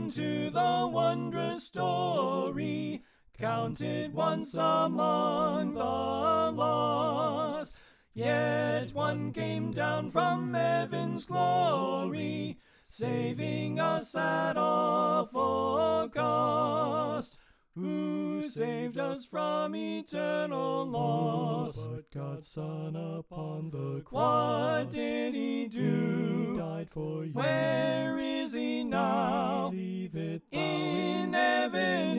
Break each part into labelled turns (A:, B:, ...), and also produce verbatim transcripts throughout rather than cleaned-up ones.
A: Listen to the wondrous story, counted once among the lost. Yet one came down from heaven's glory, saving us at awful cost. Who saved us from eternal loss?
B: But God's Son upon the cross.
A: What did he do?
B: He died for you.
A: Where is he now?
B: Believe it,
A: In heaven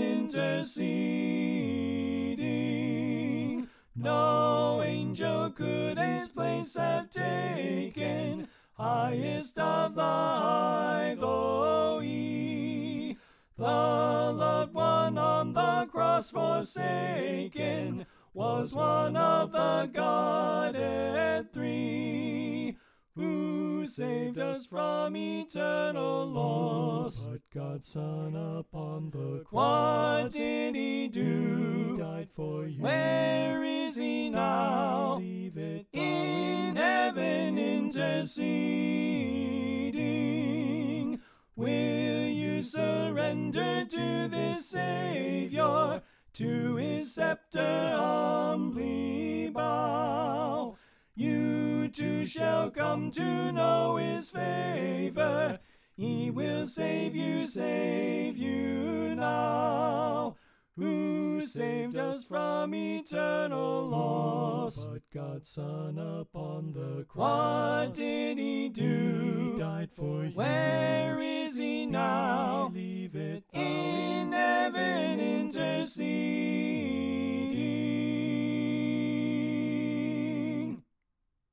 A: interceding. No angel could his place have taken, highest of the high though he. The loved one on the cross forsaken was one of the Godhead three, who saved us from eternal loss.
B: But God's Son upon the
A: What
B: cross.
A: did he do?
B: He died for you.
A: Where is he now?
B: Believe it,
A: In heaven interceding. Will you surrender to this Savior, to his scepter humbly bow? You too shall come to know his favor. He will save you, save you now. Who saved us from eternal loss?
B: But God's Son upon the cross.
A: What did he do?
B: He died for you.
A: Where is he now?
B: Believe it,
A: In heaven interceding.